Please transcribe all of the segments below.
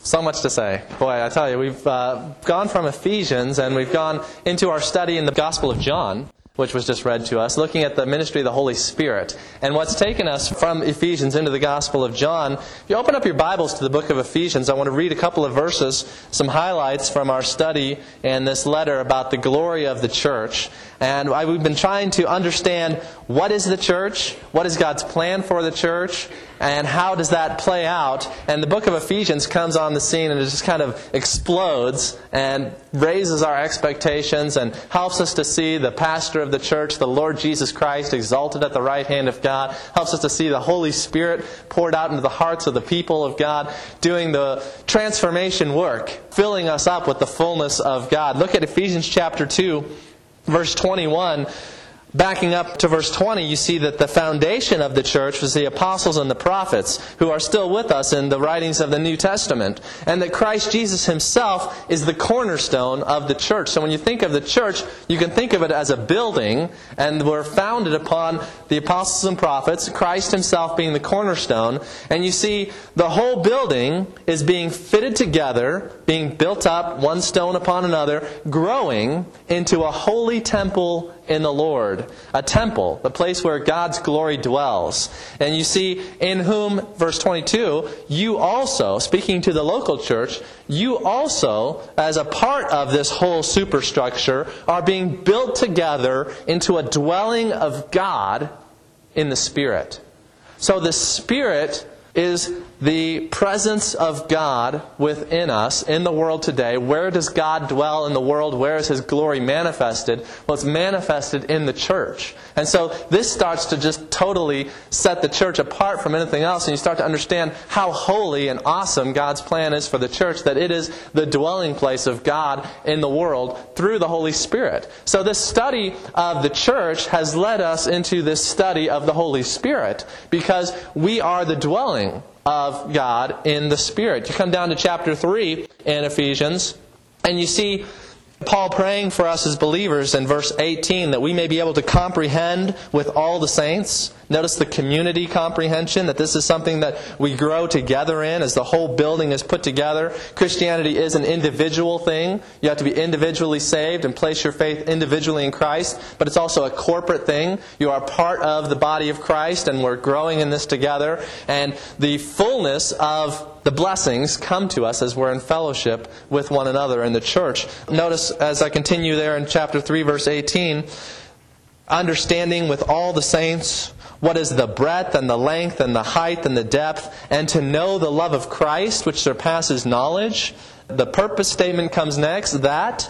So much to say. Boy, I tell you, we've gone from Ephesians and we've gone into our study in the Gospel of John, which was just read to us, looking at the ministry of the Holy Spirit. And what's taken us from Ephesians into the Gospel of John, if you open up your Bibles to the book of Ephesians, I want to read a couple of verses, some highlights from our study in this letter about the glory of the church. And we've been trying to understand what is the church, what is God's plan for the church, and how does that play out. And the book of Ephesians comes on the scene and it just kind of explodes and raises our expectations and helps us to see the pastor of the church, the Lord Jesus Christ, exalted at the right hand of God. Helps us to see the Holy Spirit poured out into the hearts of the people of God, doing the transformation work, filling us up with the fullness of God. Look at Ephesians chapter 2. Verse 21, backing up to verse 20, you see that the foundation of the church was the apostles and the prophets who are still with us in the writings of the New Testament. And that Christ Jesus Himself is the cornerstone of the church. So when you think of the church, you can think of it as a building, and we're founded upon the apostles and prophets, Christ Himself being the cornerstone. And you see the whole building is being fitted together, being built up one stone upon another, growing into a holy temple in the Lord. A temple, the place where God's glory dwells. And you see, in whom, verse 22, you also, speaking to the local church, you also, as a part of this whole superstructure, are being built together into a dwelling of God in the Spirit. So the Spirit is the presence of God within us in the world today. Where does God dwell in the world? Where is His glory manifested? Well, it's manifested in the church. And so this starts to just totally set the church apart from anything else, and you start to understand how holy and awesome God's plan is for the church, that it is the dwelling place of God in the world through the Holy Spirit. So this study of the church has led us into this study of the Holy Spirit, because we are the dwelling of God in the Spirit. You come down to chapter 3 in Ephesians, and you see Paul praying for us as believers in verse 18, that we may be able to comprehend with all the saints. Notice the community comprehension, that this is something that we grow together in as the whole building is put together. Christianity is an individual thing. You have to be individually saved and place your faith individually in Christ. But it's also a corporate thing. You are part of the body of Christ, and we're growing in this together. And the fullness of the blessings come to us as we're in fellowship with one another in the church. Notice as I continue there in chapter 3, verse 18, understanding with all the saints what is the breadth and the length and the height and the depth, and to know the love of Christ which surpasses knowledge. The purpose statement comes next, that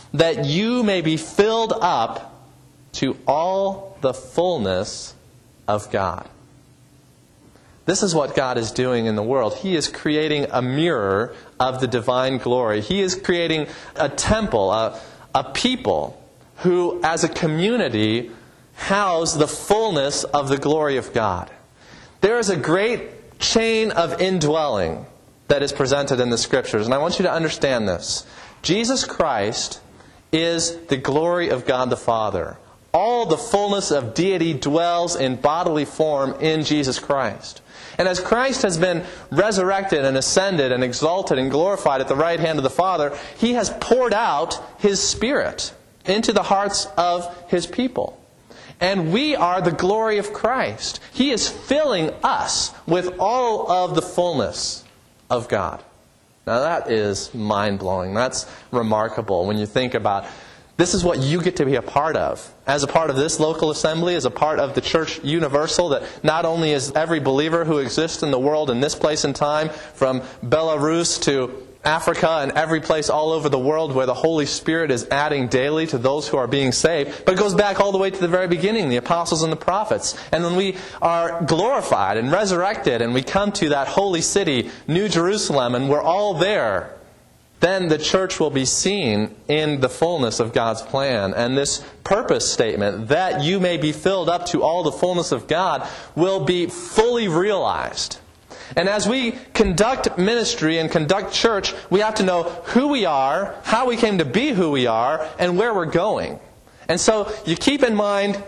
you may be filled up to all the fullness of God. This is what God is doing in the world. He is creating a mirror of the divine glory. He is creating a temple, a people who, as a community, house the fullness of the glory of God. There is a great chain of indwelling that is presented in the Scriptures, and I want you to understand this. Jesus Christ is the glory of God the Father. All the fullness of deity dwells in bodily form in Jesus Christ. And as Christ has been resurrected and ascended and exalted and glorified at the right hand of the Father, He has poured out His Spirit into the hearts of His people. And we are the glory of Christ. He is filling us with all of the fullness of God. Now that is mind-blowing. That's remarkable when you think about this is what you get to be a part of. As a part of this local assembly, as a part of the church universal, that not only is every believer who exists in the world in this place and time, from Belarus to Africa and every place all over the world where the Holy Spirit is adding daily to those who are being saved. But it goes back all the way to the very beginning, the apostles and the prophets. And when we are glorified and resurrected and we come to that holy city, New Jerusalem, and we're all there, then the church will be seen in the fullness of God's plan. And this purpose statement, that you may be filled up to all the fullness of God, will be fully realized. And as we conduct ministry and conduct church, we have to know who we are, how we came to be who we are, and where we're going. And so you keep in mind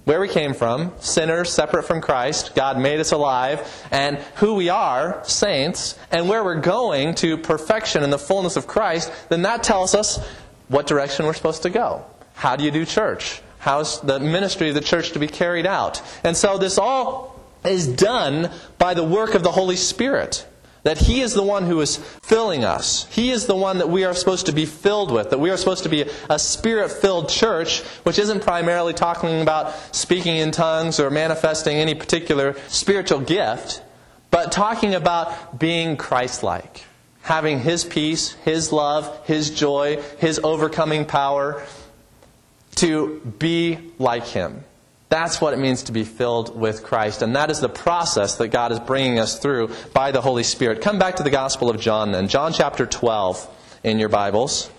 where we came from, sinners separate from Christ, God made us alive, and who we are, saints, and where we're going to perfection in the fullness of Christ, then that tells us what direction we're supposed to go. How do you do church? How's the ministry of the church to be carried out? And so this all is done by the work of the Holy Spirit. That He is the one who is filling us. He is the one that we are supposed to be filled with. That we are supposed to be a Spirit-filled church, which isn't primarily talking about speaking in tongues or manifesting any particular spiritual gift, but talking about being Christ-like. Having His peace, His love, His joy, His overcoming power, to be like Him. That's what it means to be filled with Christ. And that is the process that God is bringing us through by the Holy Spirit. Come back to the Gospel of John then. John chapter 12 in your Bibles.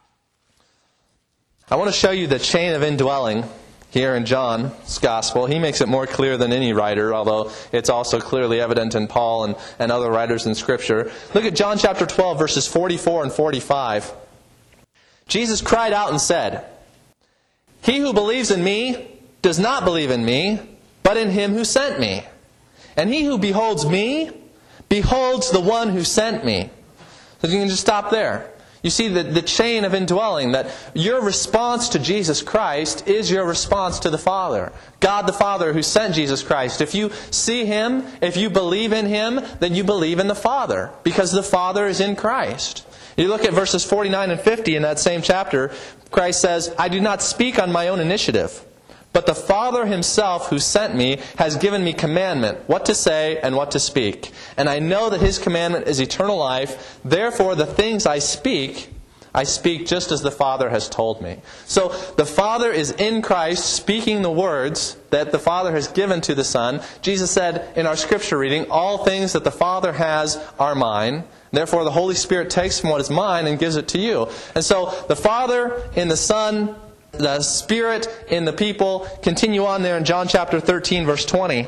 I want to show you the chain of indwelling here in John's Gospel. He makes it more clear than any writer, although it's also clearly evident in Paul and other writers in Scripture. Look at John chapter 12, verses 44 and 45. Jesus cried out and said, "He who believes in me does not believe in me, but in Him who sent me. And he who beholds me, beholds the one who sent me." So you can just stop there. You see the chain of indwelling, that your response to Jesus Christ is your response to the Father. God the Father who sent Jesus Christ. If you see Him, if you believe in Him, then you believe in the Father, because the Father is in Christ. You look at verses 49 and 50 in that same chapter, Christ says, "I do not speak on my own initiative, but the Father Himself who sent me has given me commandment, what to say and what to speak. And I know that His commandment is eternal life. Therefore the things I speak just as the Father has told me." So the Father is in Christ speaking the words that the Father has given to the Son. Jesus said in our Scripture reading, "All things that the Father has are mine." Therefore the Holy Spirit takes from what is mine and gives it to you. And so the Father in the Son, the Spirit in the people. Continue on there in John chapter 13, verse 20.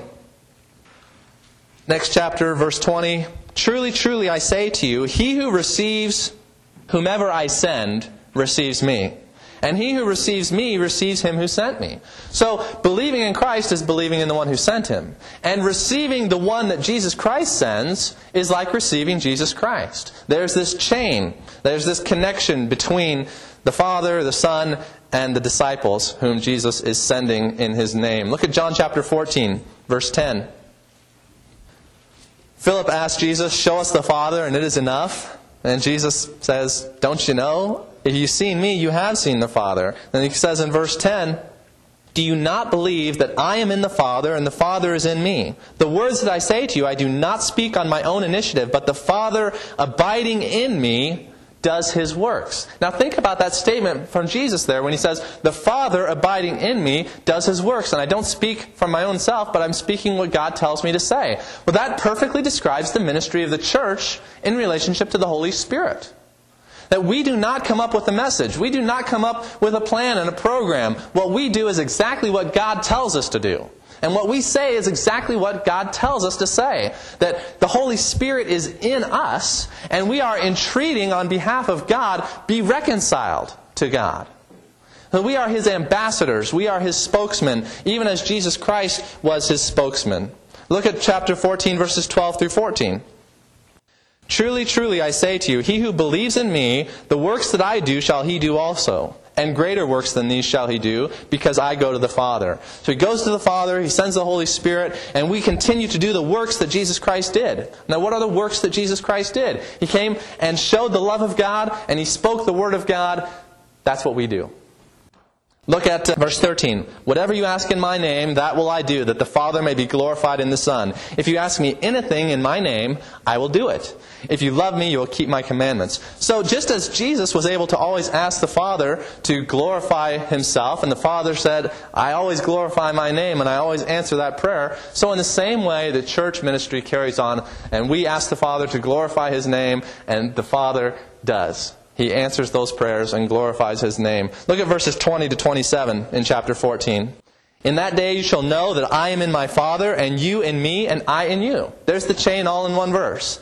Next chapter, verse 20. "Truly, truly, I say to you, he who receives whomever I send receives me. And he who receives me receives Him who sent me." So, believing in Christ is believing in the one who sent Him. And receiving the one that Jesus Christ sends is like receiving Jesus Christ. There's this chain. There's this connection between the Father, the Son, and the disciples whom Jesus is sending in His name. Look at John chapter 14, verse 10. Philip asked Jesus, "Show us the Father, and it is enough." And Jesus says, "Don't you know? If you've seen me, you have seen the Father." Then He says in verse 10, "Do you not believe that I am in the Father, and the Father is in me? The words that I say to you, I do not speak on my own initiative, but the Father abiding in me does His works." Now think about that statement from Jesus there when He says, "The Father abiding in me does His works." And I don't speak from my own self, but I'm speaking what God tells me to say. Well, that perfectly describes the ministry of the church in relationship to the Holy Spirit. That we do not come up with a message. We do not come up with a plan and a program. What we do is exactly what God tells us to do. And what we say is exactly what God tells us to say. That the Holy Spirit is in us, and we are entreating on behalf of God, be reconciled to God. That we are His ambassadors. We are His spokesmen, even as Jesus Christ was His spokesman. Look at chapter 14, verses 12 through 14. "Truly, truly, I say to you, he who believes in me, the works that I do shall he do also. And greater works than these shall he do, because I go to the Father." So He goes to the Father, He sends the Holy Spirit, and we continue to do the works that Jesus Christ did. Now what are the works that Jesus Christ did? He came and showed the love of God, and He spoke the Word of God. That's what we do. Look at verse 13. "Whatever you ask in my name, that will I do, that the Father may be glorified in the Son. If you ask me anything in my name, I will do it. If you love me, you will keep my commandments." So just as Jesus was able to always ask the Father to glorify Himself, and the Father said, "I always glorify my name, and I always answer that prayer," so in the same way the church ministry carries on, and we ask the Father to glorify His name, and the Father does. He answers those prayers and glorifies His name. Look at verses 20 to 27 in chapter 14. "In that day you shall know that I am in my Father, and you in me, and I in you." There's the chain all in one verse.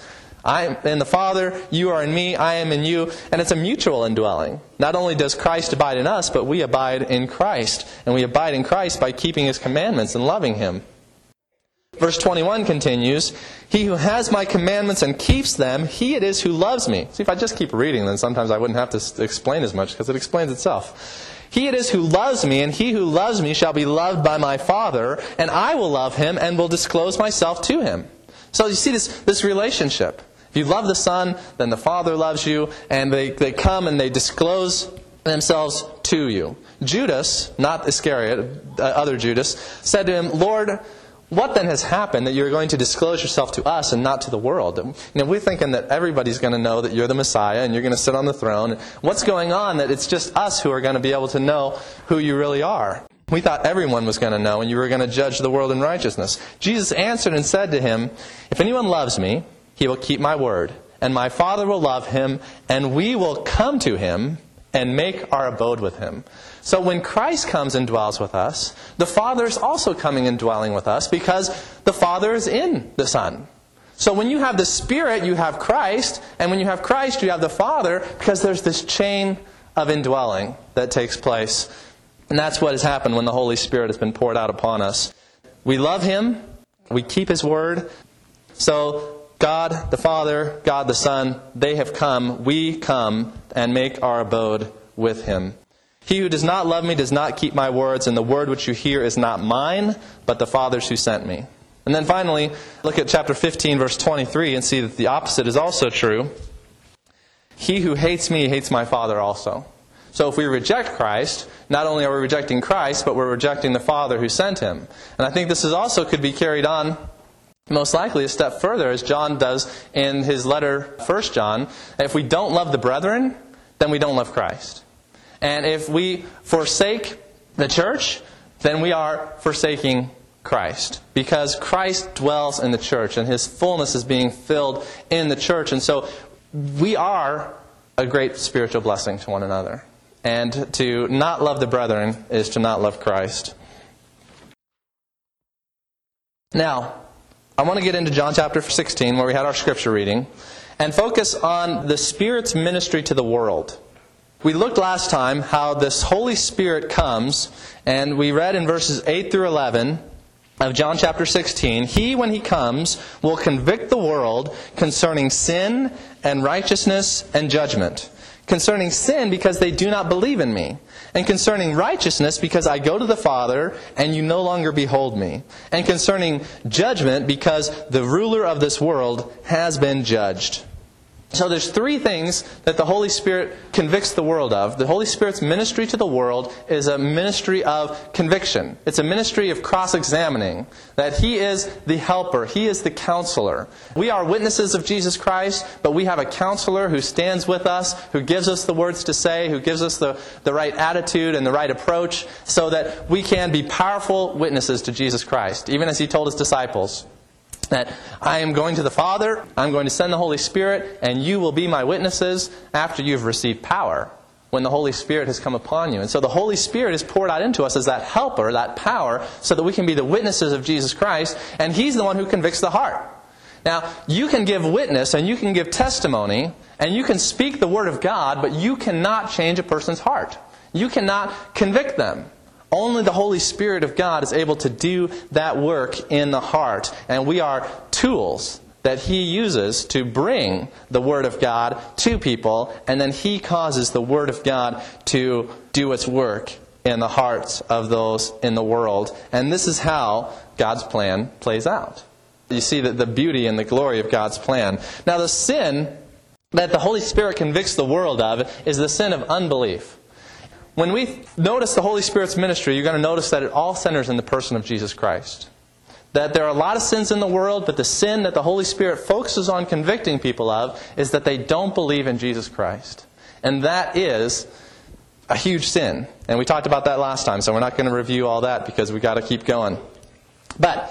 I am in the Father, you are in me, I am in you, and it's a mutual indwelling. Not only does Christ abide in us, but we abide in Christ. And we abide in Christ by keeping His commandments and loving Him. Verse 21 continues, he who has my commandments and keeps them, he it is who loves me. See, if I just keep reading, then sometimes I wouldn't have to explain as much, because it explains itself. He it is who loves me, and he who loves me shall be loved by my Father, and I will love him and will disclose myself to him. So you see this relationship. If you love the Son, then the Father loves you, and they come and they disclose themselves to you. Judas, not Iscariot, other Judas, said to him, Lord, what then has happened that you're going to disclose yourself to us and not to the world? We're thinking that everybody's going to know that you're the Messiah and you're going to sit on the throne. What's going on that it's just us who are going to be able to know who you really are? We thought everyone was going to know and you were going to judge the world in righteousness. Jesus answered and said to him, if anyone loves me, he will keep my word, and my Father will love him, and we will come to him and make our abode with him. So when Christ comes and dwells with us, the Father is also coming and dwelling with us because the Father is in the Son. So when you have the Spirit, you have Christ, and when you have Christ, you have the Father, because there's this chain of indwelling that takes place. And that's what has happened when the Holy Spirit has been poured out upon us. We love Him, we keep His Word. So God the Father, God the Son, they have come, we come, and make our abode with Him. He who does not love me does not keep my words, and the word which you hear is not mine, but the Father's who sent me. And then finally, look at chapter 15, verse 23, and see that the opposite is also true. He who hates me hates my Father also. So if we reject Christ, not only are we rejecting Christ, but we're rejecting the Father who sent Him. And I think this is also could be carried on most likely a step further, as John does in his letter, 1 John. If we don't love the brethren, then we don't love Christ. And if we forsake the church, then we are forsaking Christ. Because Christ dwells in the church, and His fullness is being filled in the church. And so we are a great spiritual blessing to one another. And to not love the brethren is to not love Christ. Now, I want to get into John chapter 16, where we had our scripture reading, and focus on the Spirit's ministry to the world. We looked last time how this Holy Spirit comes, and we read in verses 8 through 11 of John chapter 16, He, when He comes, will convict the world concerning sin and righteousness and judgment. Concerning sin, because they do not believe in me. And concerning righteousness, because I go to the Father, and you no longer behold me. And concerning judgment, because the ruler of this world has been judged. So there's three things that the Holy Spirit convicts the world of. The Holy Spirit's ministry to the world is a ministry of conviction. It's a ministry of cross-examining. That He is the helper. He is the counselor. We are witnesses of Jesus Christ, but we have a counselor who stands with us, who gives us the words to say, who gives us the right attitude and the right approach, so that we can be powerful witnesses to Jesus Christ. Even as He told His disciples, that I am going to the Father, I'm going to send the Holy Spirit, and you will be my witnesses after you've received power, when the Holy Spirit has come upon you. And so the Holy Spirit is poured out into us as that helper, that power, so that we can be the witnesses of Jesus Christ, and He's the one who convicts the heart. Now, you can give witness, and you can give testimony, and you can speak the Word of God, but you cannot change a person's heart. You cannot convict them. Only the Holy Spirit of God is able to do that work in the heart. And we are tools that He uses to bring the Word of God to people. And then He causes the Word of God to do its work in the hearts of those in the world. And this is how God's plan plays out. You see the beauty and the glory of God's plan. Now, the sin that the Holy Spirit convicts the world of is the sin of unbelief. When we notice the Holy Spirit's ministry, you're going to notice that it all centers in the person of Jesus Christ. That there are a lot of sins in the world, but the sin that the Holy Spirit focuses on convicting people of is that they don't believe in Jesus Christ. And that is a huge sin. And we talked about that last time, so we're not going to review all that because we've got to keep going. But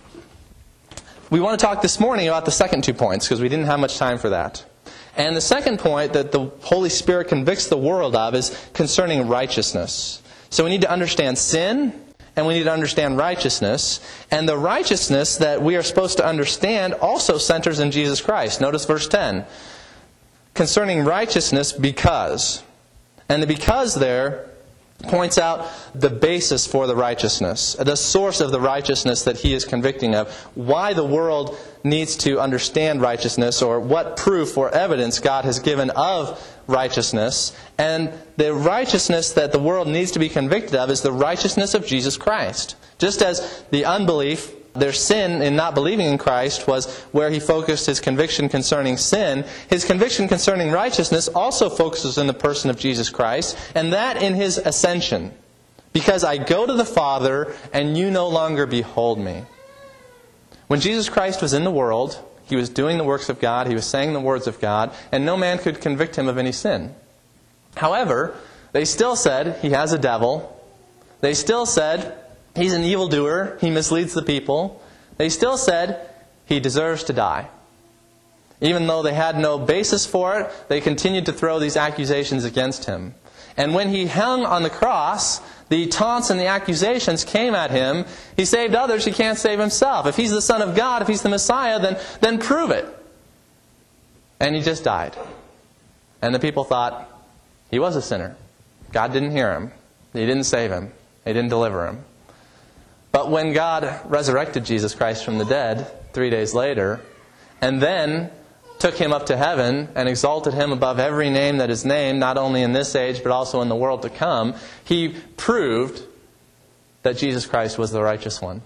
we want to talk this morning about the second 2 points because we didn't have much time for that. And the second point that the Holy Spirit convicts the world of is concerning righteousness. So we need to understand sin, and we need to understand righteousness. And the righteousness that we are supposed to understand also centers in Jesus Christ. Notice verse 10. Concerning righteousness, because. And the because there points out the basis for the righteousness, the source of the righteousness that he is convicting of, why the world needs to understand righteousness, or what proof or evidence God has given of righteousness. And the righteousness that the world needs to be convicted of is the righteousness of Jesus Christ. Just as the unbelief, their sin in not believing in Christ, was where he focused his conviction concerning sin, his conviction concerning righteousness also focuses in the person of Jesus Christ, and that in his ascension. Because I go to the Father, and you no longer behold me. When Jesus Christ was in the world, he was doing the works of God, he was saying the words of God, and no man could convict him of any sin. However, they still said he has a devil. They still said he's an evildoer, he misleads the people. They still said he deserves to die. Even though they had no basis for it, they continued to throw these accusations against him. And when he hung on the cross, the taunts and the accusations came at him. He saved others, he can't save himself. If he's the Son of God, if he's the Messiah, then prove it. And he just died. And the people thought he was a sinner. God didn't hear him. He didn't save him. He didn't deliver him. But when God resurrected Jesus Christ from the dead 3 days later, and then took him up to heaven and exalted him above every name that is named, not only in this age but also in the world to come, he proved that Jesus Christ was the righteous one.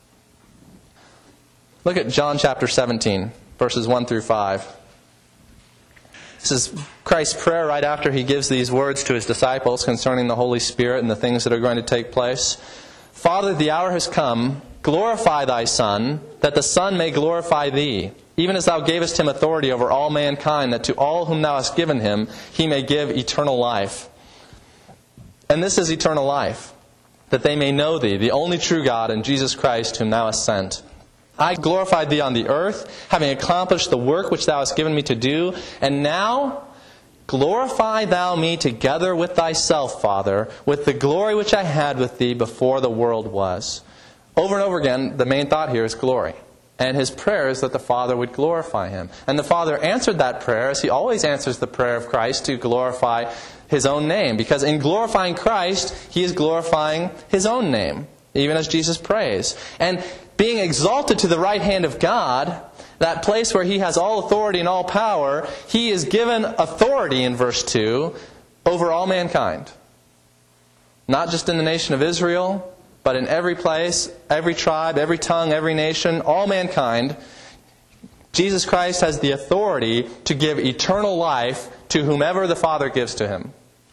Look at John chapter 17, verses 1 through 5. This is Christ's prayer right after he gives these words to his disciples concerning the Holy Spirit and the things that are going to take place. Father, the hour has come. Glorify thy Son, that the Son may glorify thee, even as thou gavest him authority over all mankind, that to all whom thou hast given him, he may give eternal life. And this is eternal life, that they may know thee, the only true God, and Jesus Christ, whom thou hast sent. I glorified thee on the earth, having accomplished the work which thou hast given me to do. And now glorify thou me together with thyself, Father, with the glory which I had with thee before the world was. Over and over again, the main thought here is glory. And his prayer is that the Father would glorify him. And the Father answered that prayer, as he always answers the prayer of Christ, to glorify his own name. Because in glorifying Christ, he is glorifying his own name, even as Jesus prays. And being exalted to the right hand of God, that place where he has all authority and all power, he is given authority in verse 2 over all mankind. Not just in the nation of Israel, but in every place, every tribe, every tongue, every nation, all mankind. Jesus Christ has the authority to give eternal life to whomever the Father gives to him.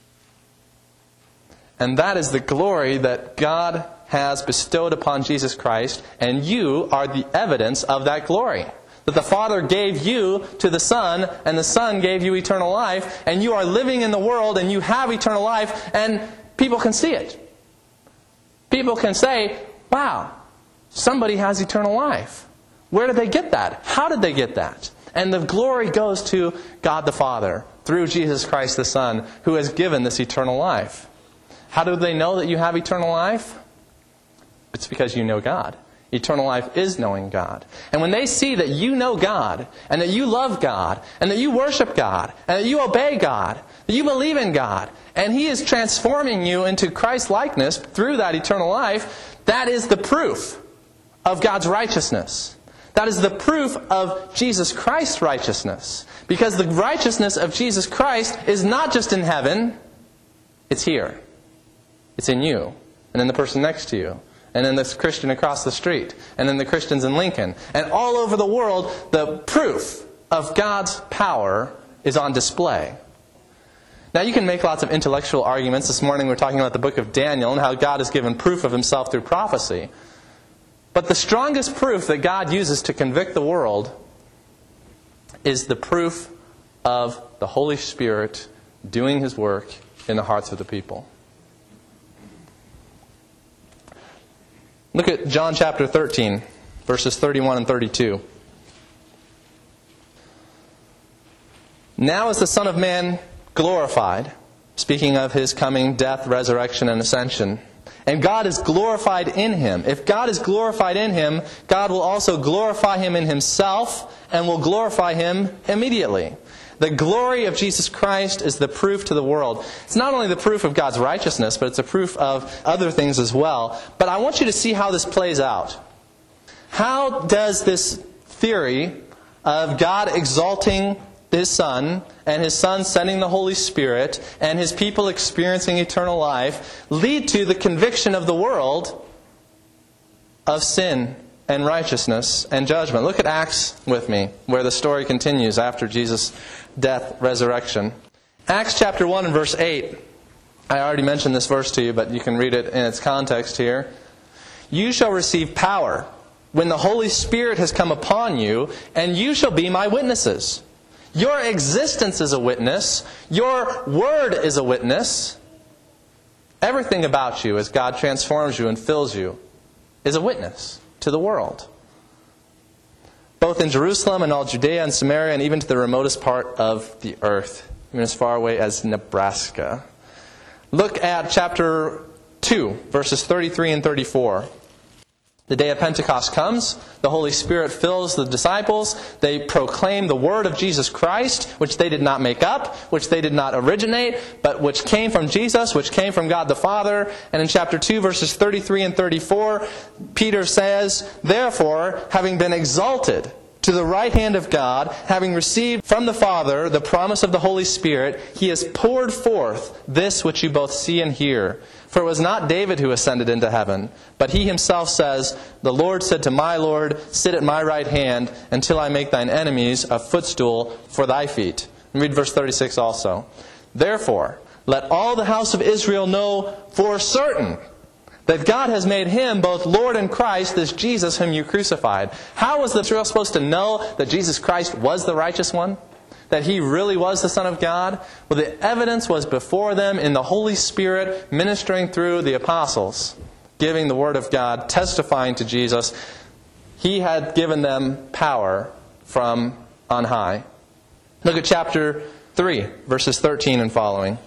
And that is the glory that God has bestowed upon Jesus Christ, and you are the evidence of that glory. That the Father gave you to the Son, and the Son gave you eternal life, and you are living in the world, and you have eternal life, and people can see it. People can say, wow, somebody has eternal life. Where did they get that? How did they get that? And the glory goes to God the Father, through Jesus Christ the Son, who has given this eternal life. How do they know that you have eternal life? It's because you know God. Eternal life is knowing God. And when they see that you know God, and that you love God, and that you worship God, and that you obey God, that you believe in God, and He is transforming you into Christ's likeness through that eternal life, that is the proof of God's righteousness. That is the proof of Jesus Christ's righteousness. Because the righteousness of Jesus Christ is not just in heaven, it's here. It's in you, and in the person next to you, and in this Christian across the street, and in the Christians in Lincoln. And all over the world, the proof of God's power is on display. Now you can make lots of intellectual arguments. This morning we're talking about the book of Daniel and how God has given proof of Himself through prophecy. But the strongest proof that God uses to convict the world is the proof of the Holy Spirit doing His work in the hearts of the people. Look at John chapter 13, verses 31 and 32. Now is the Son of Man glorified, speaking of His coming death, resurrection, and ascension. And God is glorified in him. If God is glorified in him, God will also glorify him in himself and will glorify him immediately. The glory of Jesus Christ is the proof to the world. It's not only the proof of God's righteousness, but it's a proof of other things as well. But I want you to see how this plays out. How does this theory of God exalting His Son, and His Son sending the Holy Spirit, and His people experiencing eternal life, lead to the conviction of the world of sin and righteousness and judgment? Look at Acts with me, where the story continues after Jesus' death, resurrection. Acts chapter 1 and verse 8. I already mentioned this verse to you, but you can read it in its context here. You shall receive power when the Holy Spirit has come upon you, and you shall be my witnesses. Your existence is a witness. Your word is a witness. Everything about you as God transforms you and fills you is a witness to the world. Both in Jerusalem and all Judea and Samaria and even to the remotest part of the earth, even as far away as Nebraska. Look at chapter 2, verses 33 and 34. The day of Pentecost comes, the Holy Spirit fills the disciples, they proclaim the word of Jesus Christ, which they did not make up, which they did not originate, but which came from Jesus, which came from God the Father. And in chapter 2, verses 33 and 34, Peter says, therefore, having been exalted to the right hand of God, having received from the Father the promise of the Holy Spirit, He has poured forth this which you both see and hear. For it was not David who ascended into heaven, but he himself says, the Lord said to my Lord, sit at my right hand until I make thine enemies a footstool for thy feet. And read verse 36 also. Therefore, let all the house of Israel know for certain that God has made Him both Lord and Christ, this Jesus whom you crucified. How was Israel supposed to know that Jesus Christ was the righteous one? That He really was the Son of God? Well, the evidence was before them in the Holy Spirit ministering through the apostles, giving the Word of God, testifying to Jesus. He had given them power from on high. Look at chapter 3, verses 13 and following.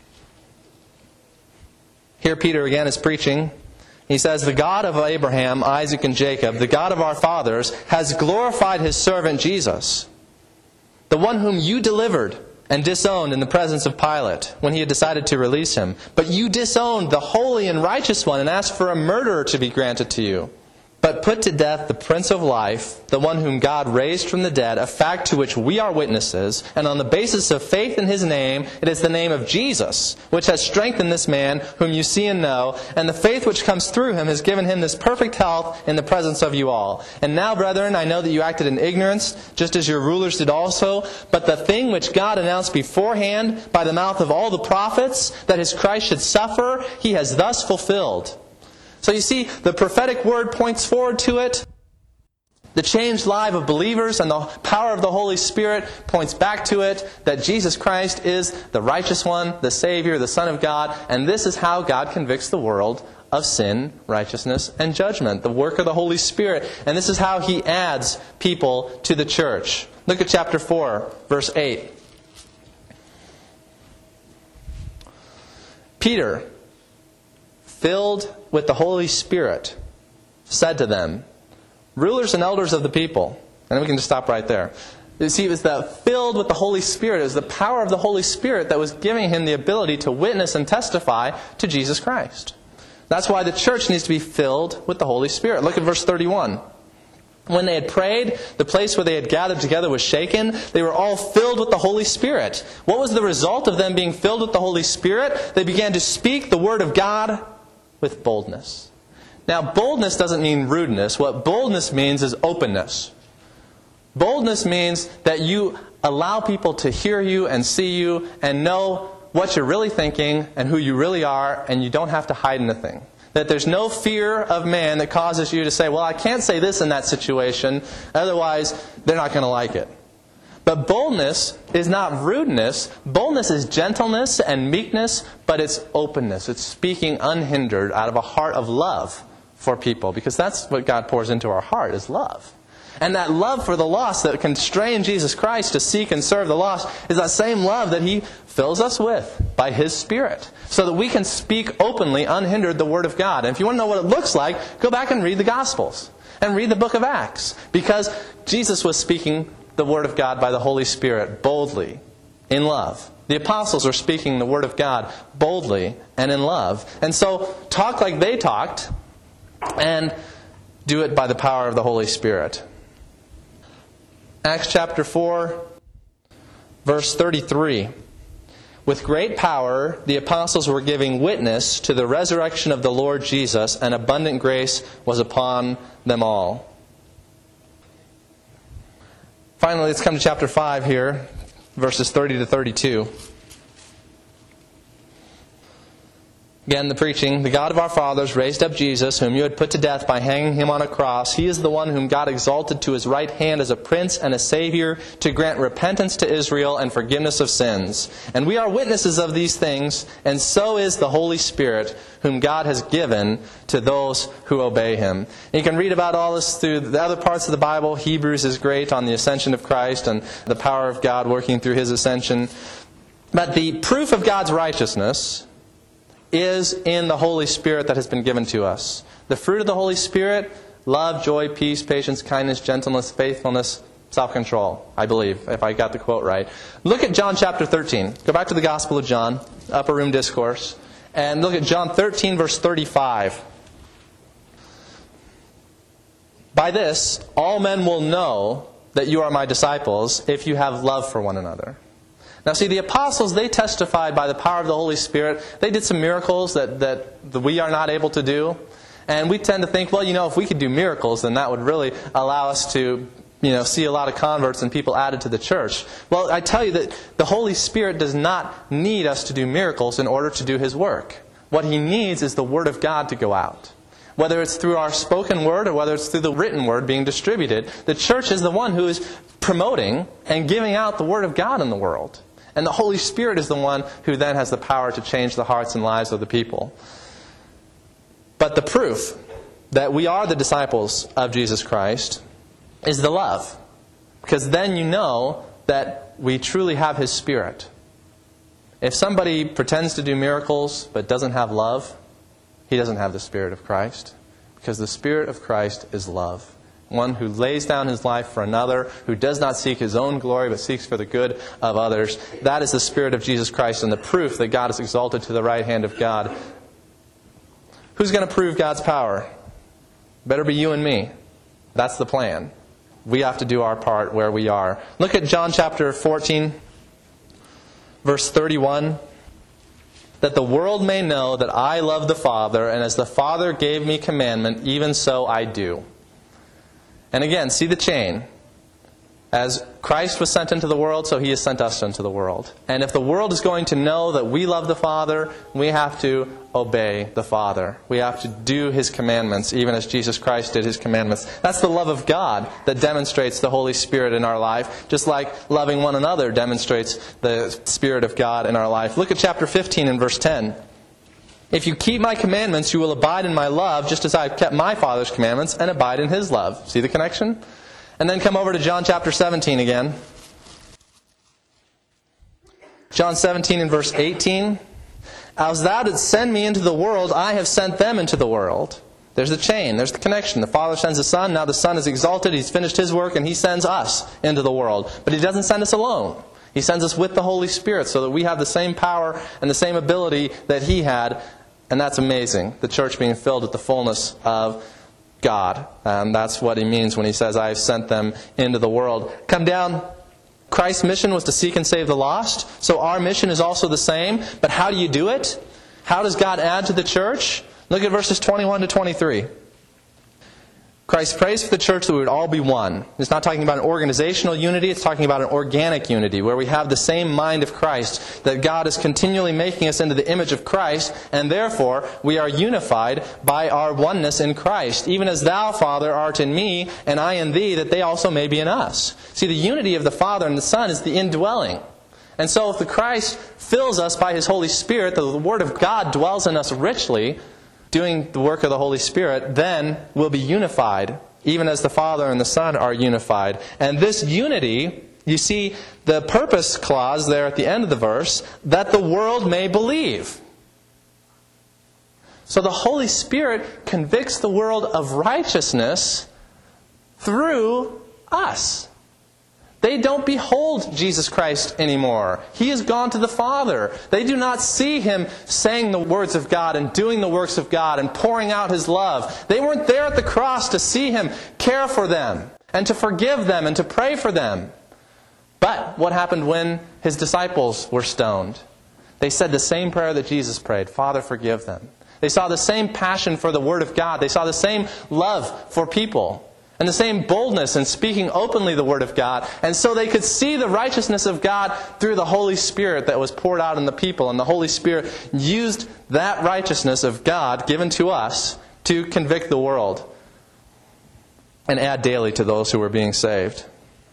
Here Peter again is preaching. He says, the God of Abraham, Isaac, and Jacob, the God of our fathers, has glorified His servant Jesus, the one whom you delivered and disowned in the presence of Pilate when he had decided to release Him. But you disowned the holy and righteous one and asked for a murderer to be granted to you. But put to death the Prince of Life, the one whom God raised from the dead, a fact to which we are witnesses, and on the basis of faith in His name, it is the name of Jesus, which has strengthened this man whom you see and know, and the faith which comes through Him has given Him this perfect health in the presence of you all. And now, brethren, I know that you acted in ignorance, just as your rulers did also, but the thing which God announced beforehand by the mouth of all the prophets, that His Christ should suffer, He has thus fulfilled. So you see, the prophetic word points forward to it. The changed life of believers and the power of the Holy Spirit points back to it, that Jesus Christ is the righteous one, the Savior, the Son of God, and this is how God convicts the world of sin, righteousness, and judgment. The work of the Holy Spirit. And this is how He adds people to the church. Look at chapter 4, verse 8. Peter, filled with the Holy Spirit, said to them, rulers and elders of the people. And we can just stop right there. You see, it was the filled with the Holy Spirit. It was the power of the Holy Spirit that was giving him the ability to witness and testify to Jesus Christ. That's why the church needs to be filled with the Holy Spirit. Look at verse 31. When they had prayed, the place where they had gathered together was shaken. They were all filled with the Holy Spirit. What was the result of them being filled with the Holy Spirit? They began to speak the Word of God with boldness. Now, boldness doesn't mean rudeness. What boldness means is openness. Boldness means that you allow people to hear you and see you and know what you're really thinking and who you really are, and you don't have to hide anything. That there's no fear of man that causes you to say, well, I can't say this in that situation, otherwise they're not going to like it. But boldness is not rudeness. Boldness is gentleness and meekness, but it's openness. It's speaking unhindered out of a heart of love for people, because that's what God pours into our heart, is love. And that love for the lost that constrained Jesus Christ to seek and serve the lost is that same love that He fills us with by His Spirit, so that we can speak openly, unhindered, the Word of God. And if you want to know what it looks like, go back and read the Gospels and read the book of Acts. Because Jesus was speaking the Word of God by the Holy Spirit boldly, in love. The apostles are speaking the Word of God boldly and in love. And so, talk like they talked, and do it by the power of the Holy Spirit. Acts chapter 4, verse 33. With great power, the apostles were giving witness to the resurrection of the Lord Jesus, and abundant grace was upon them all. Finally, let's come to chapter 5 here, verses 30 to 32. Again, the preaching. The God of our fathers raised up Jesus, whom you had put to death by hanging Him on a cross. He is the one whom God exalted to His right hand as a prince and a Savior, to grant repentance to Israel and forgiveness of sins. And we are witnesses of these things, and so is the Holy Spirit, whom God has given to those who obey Him. And you can read about all this through the other parts of the Bible. Hebrews is great on the ascension of Christ and the power of God working through His ascension. But the proof of God's righteousness is in the Holy Spirit that has been given to us. The fruit of the Holy Spirit: love, joy, peace, patience, kindness, gentleness, faithfulness, self-control, I believe, if I got the quote right. Look at John chapter 13. Go back to the Gospel of John, Upper Room Discourse, and look at John 13, verse 35. By this, all men will know that you are my disciples, if you have love for one another. Now see, the apostles, they testified by the power of the Holy Spirit. They did some miracles that we are not able to do. And we tend to think, well, if we could do miracles, then that would really allow us to, see a lot of converts and people added to the church. Well, I tell you that the Holy Spirit does not need us to do miracles in order to do His work. What He needs is the Word of God to go out. Whether it's through our spoken word or whether it's through the written word being distributed, the church is the one who is promoting and giving out the Word of God in the world. And the Holy Spirit is the one who then has the power to change the hearts and lives of the people. But the proof that we are the disciples of Jesus Christ is the love. Because then you know that we truly have His Spirit. If somebody pretends to do miracles but doesn't have love, he doesn't have the Spirit of Christ. Because the Spirit of Christ is love. One who lays down his life for another, who does not seek his own glory, but seeks for the good of others. That is the Spirit of Jesus Christ and the proof that God is exalted to the right hand of God. Who's going to prove God's power? Better be you and me. That's the plan. We have to do our part where we are. Look at John chapter 14, verse 31. That the world may know that I love the Father, and as the Father gave me commandment, even so I do. And again, see the chain. As Christ was sent into the world, so He has sent us into the world. And if the world is going to know that we love the Father, we have to obey the Father. We have to do His commandments, even as Jesus Christ did His commandments. That's the love of God that demonstrates the Holy Spirit in our life, just like loving one another demonstrates the Spirit of God in our life. Look at chapter 15 and verse 10. If you keep my commandments, you will abide in my love, just as I have kept my Father's commandments and abide in His love. See the connection? And then come over to John chapter 17 again. John 17 and verse 18. As thou didst send me into the world, I have sent them into the world. There's the chain. There's the connection. The Father sends the Son. Now the Son is exalted. He's finished His work, and He sends us into the world. But He doesn't send us alone. He sends us with the Holy Spirit so that we have the same power and the same ability that He had. And that's amazing. The church being filled with the fullness of God. That's what He means when He says, I have sent them into the world. Come down. Christ's mission was to seek and save the lost. So our mission is also the same. But how do you do it? How does God add to the church? Look at verses 21 to 23. Christ prays for the church that we would all be one. It's not talking about an organizational unity. It's talking about an organic unity where we have the same mind of Christ, that God is continually making us into the image of Christ, and therefore we are unified by our oneness in Christ. Even as Thou, Father, art in me, and I in Thee, that they also may be in us. See, the unity of the Father and the Son is the indwelling. And so if the Christ fills us by His Holy Spirit, the Word of God dwells in us richly, doing the work of the Holy Spirit, then we'll be unified even as the Father and the Son are unified. And this unity, you see the purpose clause there at the end of the verse, that the world may believe. So the Holy Spirit convicts the world of righteousness through us. They don't behold Jesus Christ anymore. He has gone to the Father. They do not see Him saying the words of God and doing the works of God and pouring out His love. They weren't there at the cross to see Him care for them and to forgive them and to pray for them. But what happened when His disciples were stoned? They said the same prayer that Jesus prayed, Father, forgive them. They saw the same passion for the Word of God. They saw the same love for people. And the same boldness in speaking openly the Word of God. And so they could see the righteousness of God through the Holy Spirit that was poured out on the people. And the Holy Spirit used that righteousness of God given to us to convict the world and add daily to those who were being saved.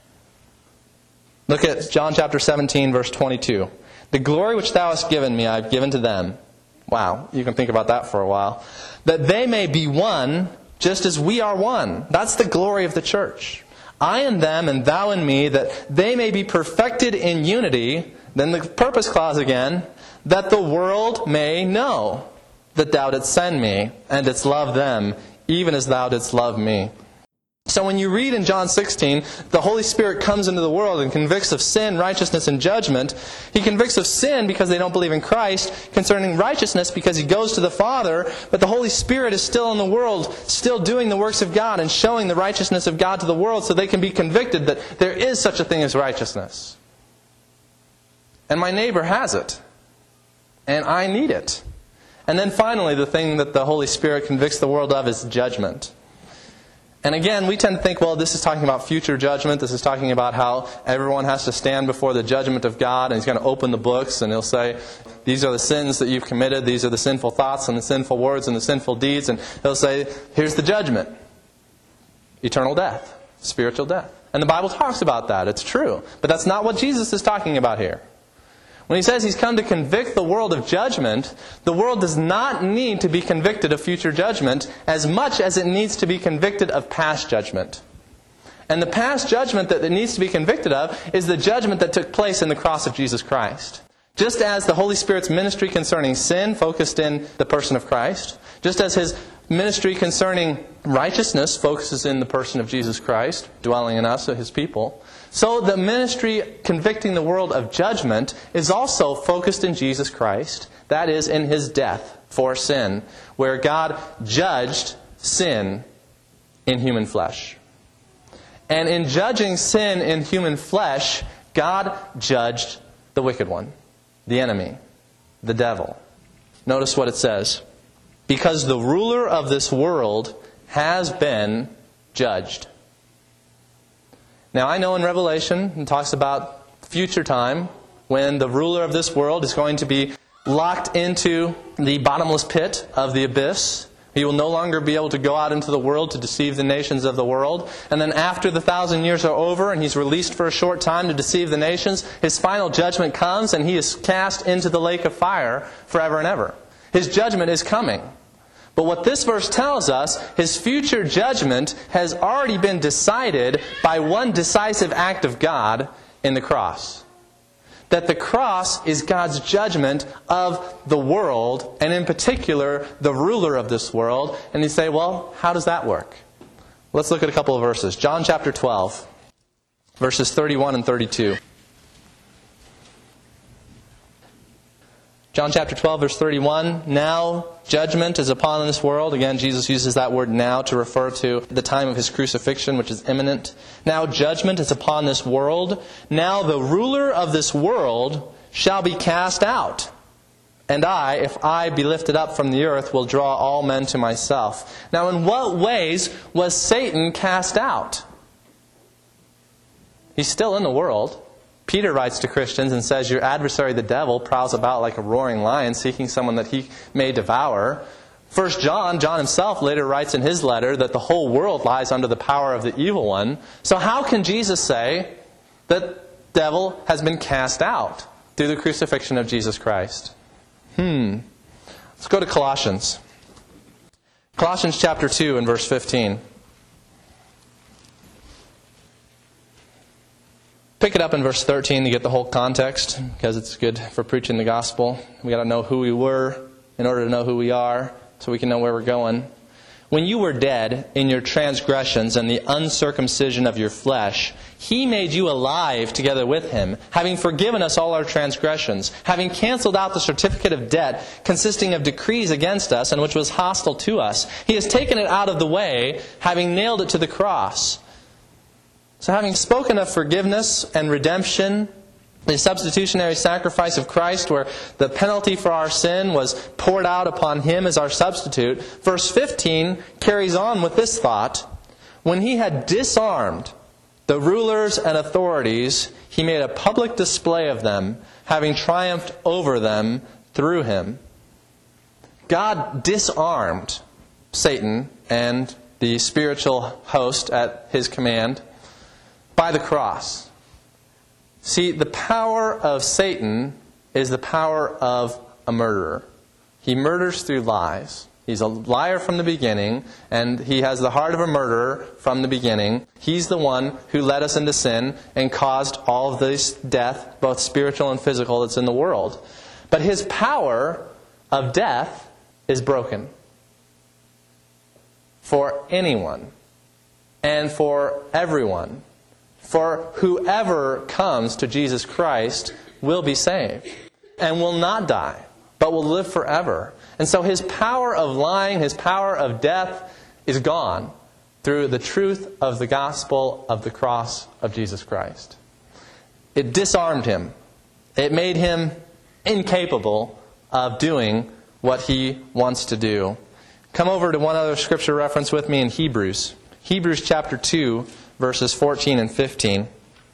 Look at John chapter 17, verse 22. The glory which thou hast given me, I have given to them. Wow, you can think about that for a while. That they may be one, just as we are one. That's the glory of the church. I in them and thou in me, that they may be perfected in unity. Then the purpose clause again, that the world may know that thou didst send me, and didst love them, even as thou didst love me. So when you read in John 16, the Holy Spirit comes into the world and convicts of sin, righteousness, and judgment. He convicts of sin because they don't believe in Christ, concerning righteousness because He goes to the Father, but the Holy Spirit is still in the world, still doing the works of God and showing the righteousness of God to the world so they can be convicted that there is such a thing as righteousness. And my neighbor has it. And I need it. And then finally, the thing that the Holy Spirit convicts the world of is judgment. And again, we tend to think, well, this is talking about future judgment. This is talking about how everyone has to stand before the judgment of God. And He's going to open the books and He'll say, these are the sins that you've committed. These are the sinful thoughts and the sinful words and the sinful deeds. And He'll say, here's the judgment. Eternal death. Spiritual death. And the Bible talks about that. It's true. But that's not what Jesus is talking about here. When He says He's come to convict the world of judgment, the world does not need to be convicted of future judgment as much as it needs to be convicted of past judgment. And the past judgment that it needs to be convicted of is the judgment that took place in the cross of Jesus Christ. Just as the Holy Spirit's ministry concerning sin focused in the person of Christ, just as His ministry concerning righteousness focuses in the person of Jesus Christ, dwelling in us, His people, so the ministry convicting the world of judgment is also focused in Jesus Christ. That is, in His death for sin, where God judged sin in human flesh. And in judging sin in human flesh, God judged the wicked one, the enemy, the devil. Notice what it says. Because the ruler of this world has been judged. Now I know in Revelation, it talks about future time, when the ruler of this world is going to be locked into the bottomless pit of the abyss. He will no longer be able to go out into the world to deceive the nations of the world. And then after the 1,000 years are over and He's released for a short time to deceive the nations, His final judgment comes and He is cast into the lake of fire forever and ever. His judgment is coming. But what this verse tells us, His future judgment has already been decided by one decisive act of God in the cross. That the cross is God's judgment of the world, and in particular, the ruler of this world. And you say, well, how does that work? Let's look at a couple of verses. John chapter 12, verses 31 and 32. John chapter 12, verse 31, now judgment is upon this world. Again, Jesus uses that word now to refer to the time of His crucifixion, which is imminent. Now judgment is upon this world. Now the ruler of this world shall be cast out. And I, if I be lifted up from the earth, will draw all men to myself. Now in what ways was Satan cast out? He's still in the world. Peter writes to Christians and says, your adversary the devil prowls about like a roaring lion, seeking someone that he may devour. 1 John himself later writes in his letter that the whole world lies under the power of the evil one. So how can Jesus say that the devil has been cast out through the crucifixion of Jesus Christ? Let's go to Colossians. Colossians chapter 2 and verse 15. Pick it up in verse 13 to get the whole context, because it's good for preaching the gospel. We got to know who we were in order to know who we are, so we can know where we're going. When you were dead in your transgressions and the uncircumcision of your flesh, He made you alive together with Him, having forgiven us all our transgressions, having canceled out the certificate of debt consisting of decrees against us and which was hostile to us. He has taken it out of the way, having nailed it to the cross. So having spoken of forgiveness and redemption, the substitutionary sacrifice of Christ, where the penalty for our sin was poured out upon Him as our substitute, verse 15 carries on with this thought: when He had disarmed the rulers and authorities, He made a public display of them, having triumphed over them through Him. God disarmed Satan and the spiritual host at His command by the cross. See, the power of Satan is the power of a murderer. He murders through lies. He's a liar from the beginning, and he has the heart of a murderer from the beginning. He's the one who led us into sin and caused all of this death, both spiritual and physical, that's in the world. But his power of death is broken for anyone and for everyone. For whoever comes to Jesus Christ will be saved and will not die, but will live forever. And so his power of lying, his power of death is gone through the truth of the gospel of the cross of Jesus Christ. It disarmed him. It made him incapable of doing what he wants to do. Come over to one other scripture reference with me in Hebrews. Hebrews chapter 2. Verses 14 and 15.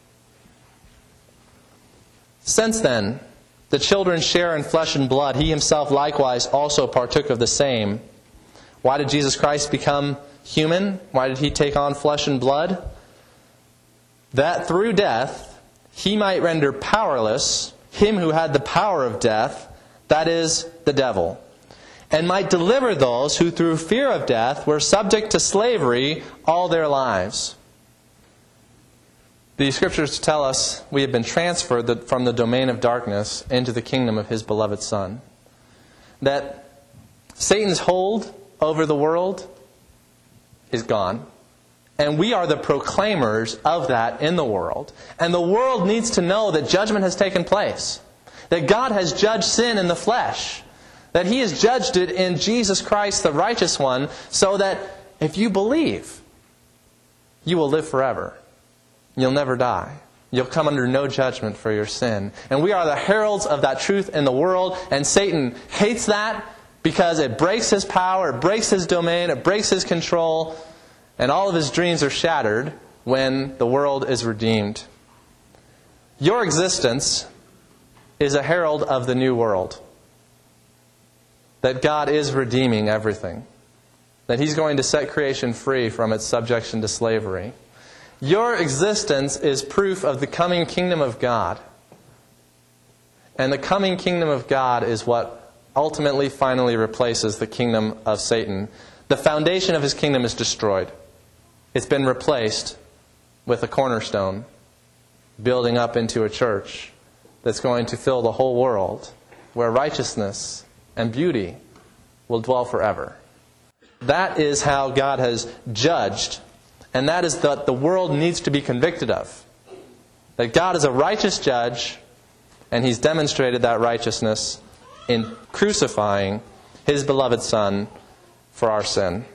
Since then, the children share in flesh and blood. He himself likewise also partook of the same. Why did Jesus Christ become human? Why did he take on flesh and blood? That through death, he might render powerless him who had the power of death, that is, the devil, and might deliver those who through fear of death were subject to slavery all their lives. The Scriptures tell us we have been transferred from the domain of darkness into the kingdom of His beloved Son. That Satan's hold over the world is gone. And we are the proclaimers of that in the world. And the world needs to know that judgment has taken place. That God has judged sin in the flesh. That He has judged it in Jesus Christ, the righteous one, so that if you believe, you will live forever. You'll never die. You'll come under no judgment for your sin. And we are the heralds of that truth in the world. And Satan hates that because it breaks his power, it breaks his domain, it breaks his control. And all of his dreams are shattered when the world is redeemed. Your existence is a herald of the new world. That God is redeeming everything. That He's going to set creation free from its subjection to slavery. Your existence is proof of the coming kingdom of God. And the coming kingdom of God is what ultimately, finally replaces the kingdom of Satan. The foundation of his kingdom is destroyed. It's been replaced with a cornerstone, building up into a church that's going to fill the whole world, where righteousness and beauty will dwell forever. That is how God has judged. And that is that the world needs to be convicted of. That God is a righteous judge, and He's demonstrated that righteousness in crucifying His beloved Son for our sin.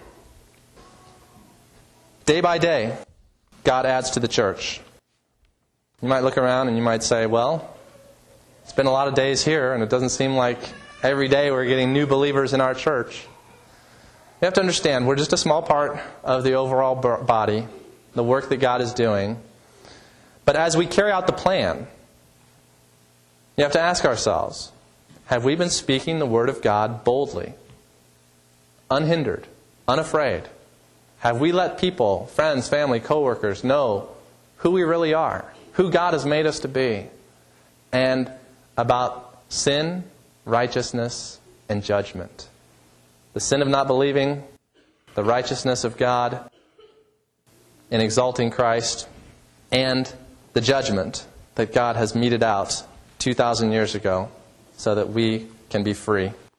Day by day, God adds to the church. You might look around and you might say, well, it's been a lot of days here, and it doesn't seem like every day we're getting new believers in our church. You have to understand, we're just a small part of the overall body, the work that God is doing. But as we carry out the plan, you have to ask ourselves, have we been speaking the Word of God boldly, unhindered, unafraid? Have we let people, friends, family, co-workers know who we really are, who God has made us to be, and about sin, righteousness, and judgment? The sin of not believing, the righteousness of God in exalting Christ, and the judgment that God has meted out 2,000 years ago so that we can be free.